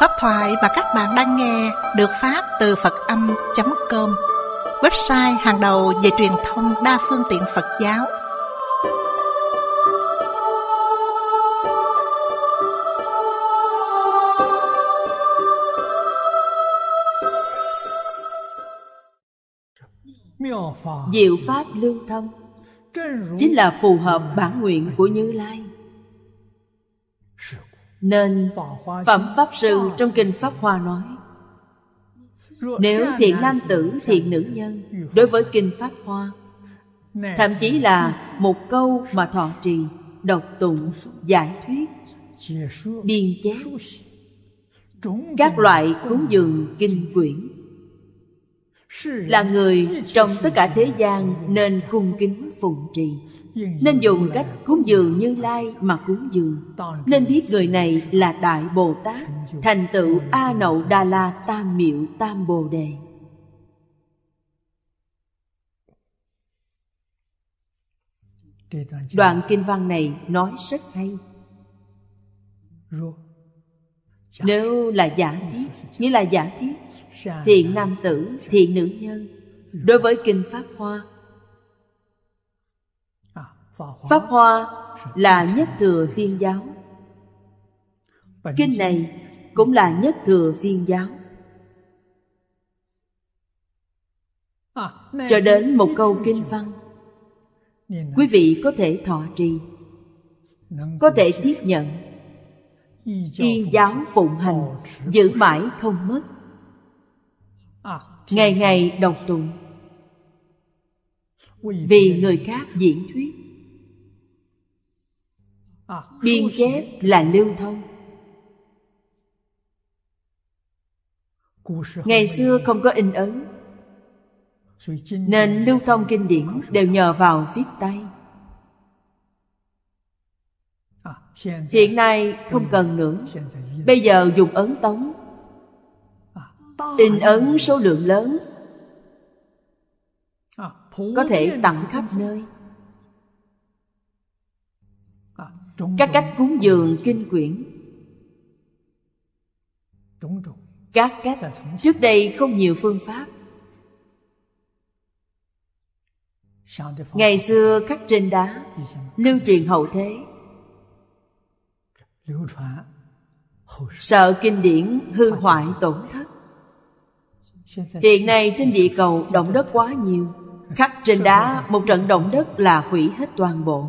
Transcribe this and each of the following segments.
Pháp thoại mà các bạn đang nghe được phát từ Phật-âm.com, website hàng đầu về truyền thông đa phương tiện Phật giáo. Diệu pháp lưu thông chính là phù hợp bản nguyện của Như Lai. Nên Phẩm Pháp Sư trong Kinh Pháp Hoa nói, nếu thiện nam tử, thiện nữ nhân đối với Kinh Pháp Hoa, thậm chí là một câu mà thọ trì, đọc tụng, giải thuyết, biên chép, các loại cúng dường kinh quyển, là người trong tất cả thế gian nên cung kính phụng trì, nên dùng cách cúng dường Như Lai mà cúng dường, nên biết người này là Đại Bồ Tát, thành tựu A Nậu Đà La Tam Miệu Tam Bồ Đề. Đoạn kinh văn này nói rất hay. Nếu là giả thiết, nghĩa là giả thiết thiện nam tử, thiện nữ nhân đối với Kinh Pháp Hoa. Pháp Hoa là nhất thừa viên giáo, kinh này cũng là nhất thừa viên giáo. Cho đến một câu kinh văn, quý vị có thể thọ trì, có thể tiếp nhận, y giáo phụng hành, giữ mãi không mất, ngày ngày đọc tụng, vì người khác diễn thuyết, biên chép là lưu thông. Ngày xưa không có in ấn, nên lưu thông kinh điển đều nhờ vào viết tay. Hiện nay không cần nữa, bây giờ dùng ấn tống, in ấn số lượng lớn, có thể tặng khắp nơi. Các cách cúng dường kinh quyển, các cách trước đây không nhiều phương pháp. Ngày xưa khắc trên đá, lưu truyền hậu thế, sợ kinh điển hư hoại tổn thất. Hiện nay trên địa cầu động đất quá nhiều, khắc trên đá một trận động đất là hủy hết toàn bộ.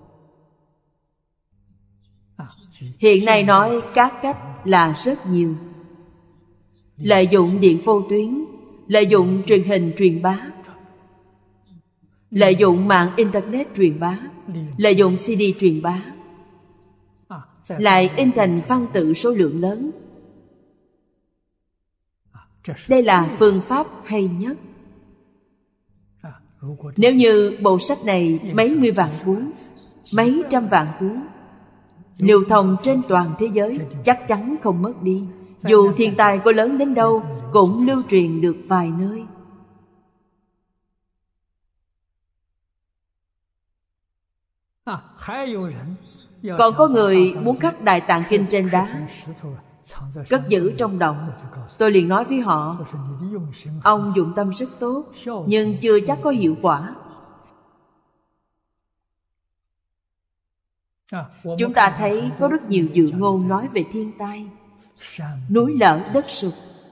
Hiện nay nói các cách là rất nhiều. Lợi dụng điện vô tuyến, lợi dụng truyền hình truyền bá, lợi dụng mạng Internet truyền bá, lợi dụng CD truyền bá, lại in thành văn tự số lượng lớn. Đây là phương pháp hay nhất. Nếu như bộ sách này mấy mươi vạn cuốn, mấy trăm vạn cuốn, lưu thông trên toàn thế giới, chắc chắn không mất đi. Dù thiên tai có lớn đến đâu, cũng lưu truyền được vài nơi. Còn có người muốn khắc Đại Tạng Kinh trên đá, cất giữ trong động. Tôi liền nói với họ, ông dụng tâm rất tốt, nhưng chưa chắc có hiệu quả. Chúng ta thấy có rất nhiều dự ngôn nói về thiên tai, núi lở đất sụp.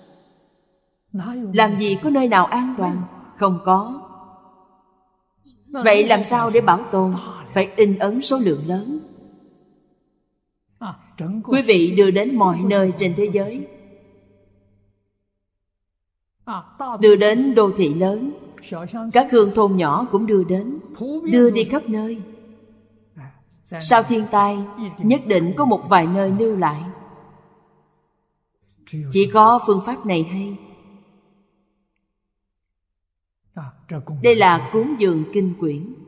Làm gì có nơi nào an toàn? Không có. Vậy làm sao để bảo tồn? Phải in ấn số lượng lớn. Quý vị đưa đến mọi nơi trên thế giới, đưa đến đô thị lớn, các hương thôn nhỏ cũng đưa đến, đưa đi khắp nơi. Sau thiên tai, nhất định có một vài nơi lưu lại. Chỉ có phương pháp này hay. Đây là cúng dường kinh quyển.